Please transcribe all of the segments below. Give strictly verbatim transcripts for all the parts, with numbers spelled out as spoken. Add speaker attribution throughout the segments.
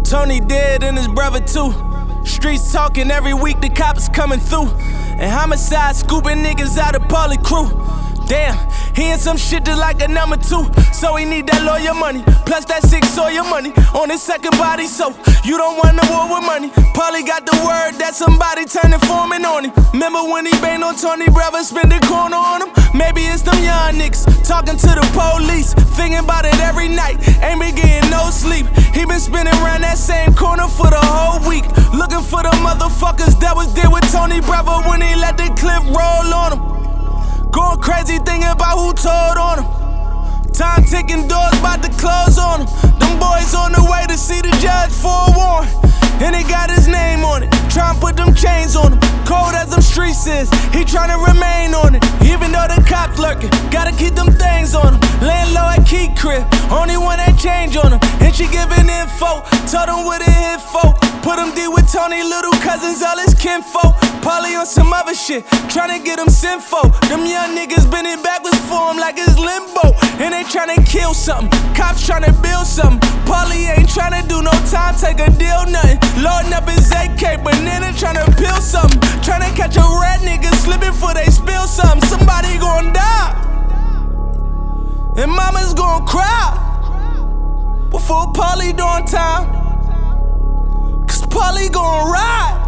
Speaker 1: Tony dead and his brother too. Streets talking every week, the cops coming through. And homicide scooping niggas out of Poly crew. Damn, he in some shit just like a number two. So he need that lawyer money, plus that six Sawyer money on his second body. So you don't want no war with money. Paulie got the word that somebody turned informant on him. Remember when he banged on Tony Brother, spend a corner on him? Maybe it's them young niggas talking to the police, thinking about it every night, ain't been getting no sleep. He been spinning around that same corner for the whole week, looking for the motherfuckers that was there with Tony Brother when he let the clip roll on him. Going crazy thinking about who told on him. Time ticking, doors about to close on him. Them boys on the way to see the judge for a warrant, and they got his name on it. Tryna put them chains on him. Cold as them streets is, he tryna remain on it. Even though the cops lurking, gotta keep them things on him. Laying low at Key Crib, only one that change on him. And she giving info, told him what it hit for. Put him deep with Tony, little cousins, all his kinfolk. Paulie on some other shit, tryna get him sinfo. Them young niggas bending backwards for him like it's limbo. And they tryna kill something, cops tryna build something. Paulie ain't tryna do no time, take a deal, nothing. Loading up his A K, but then they tryna peel something. Tryna catch a rat nigga slipping before they spill something. Somebody gon' die, and mama's gon' cry before Paulie doing time, cause Paulie gon' ride.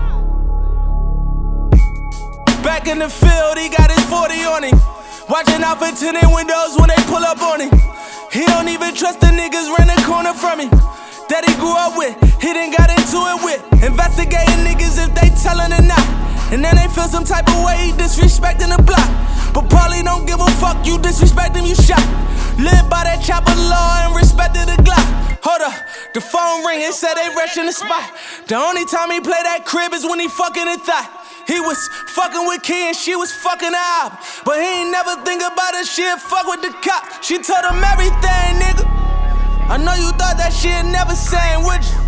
Speaker 1: Back in the field, he got his forty on him, watching out for tinted windows when they pull up on him. He don't even trust the niggas round the corner from him that he grew up with, he done got into it with. Investigating niggas if they tellin' or not, and then they feel some type of way, he disrespecting the block. But Paulie don't give a fuck, you disrespect him, you shot. Live by that chopper law and respected the Glock. Hold up, the phone ring and said they rushing the spot. The only time he play that crib is when he fucking a thot. He was fucking with Key and she was fucking out, but he ain't never think about it, she'd fuck with the cop. She told him everything, nigga. I know you thought that shit never sang, would you?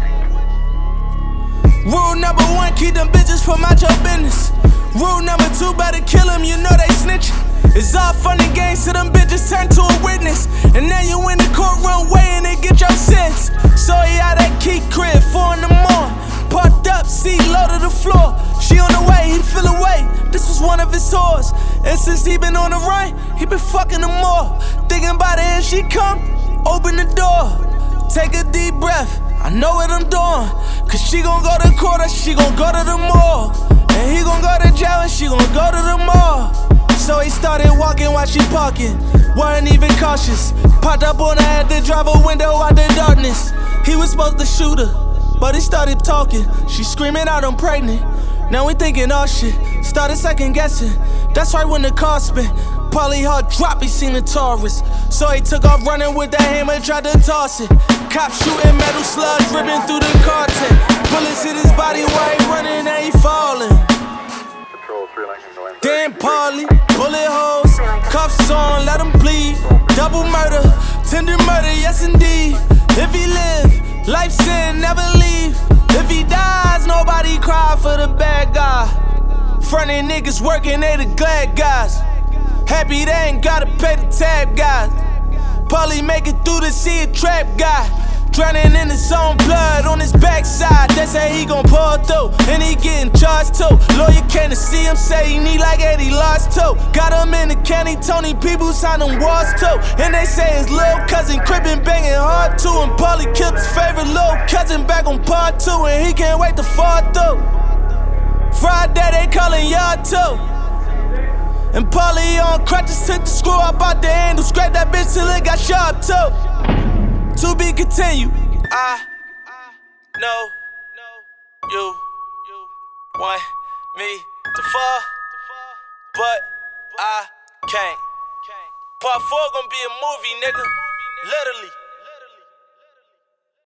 Speaker 1: Rule number one, keep them bitches from out your business. Rule number two, better kill them, you know they snitchin'. It's all fun and games till them bitches turn to a witness, and then you in the courtroom waiting to get your sentence. So he out at Key Crib, four in the morning, parked up, seat low to the floor. She on the way, he feel away, this was one of his whores. And since he been on the run, he been fucking them more. Thinking about it and she come, open the door, take a deep breath, I know what I'm doing. Cause she gon' go to court or she gon' go to the mall, and he gon' go to jail and she gon' go to the mall. So he started walking while she parking, wasn't even cautious. Popped up on her, had to drive a window out the darkness. He was supposed to shoot her, but he started talking. She screaming out, I'm pregnant. Now we thinking all shit, started second guessing. That's right when the car spin, Paulie heart drop, he seen the Taurus. So he took off running with that hammer, tried to toss it. Cops shooting metal slugs, ripping through the car tent. Bullets hit his body while he running and he falling. Damn Paulie, bullet holes, cuffs on, let him bleed. Double murder, tender murder, yes indeed. If he live, life sin, never leave. If he dies, nobody cry for the bad guy. Frontin' niggas working, they the glad guys. Happy they ain't gotta pay the tab guys. Paulie make it through to see a trap guy, drowning in his own blood on his backside. That's how he gon' pull through, and he getting charged too. Lawyer came to see him, say he need like Eddie lost too. Got him in the county, Tony people signed him walls too. And they say his little cousin crippin' banging hard too. And Paulie killed his favorite little cousin back on part two, and he can't wait to fall through. Friday they callin' yard too. And Paulie on crutches, took the screw up out the handle, scraped that bitch till it got sharp too. To be continued. I know you want me to fall, but I can't. Part four gon' be a movie, nigga. Literally.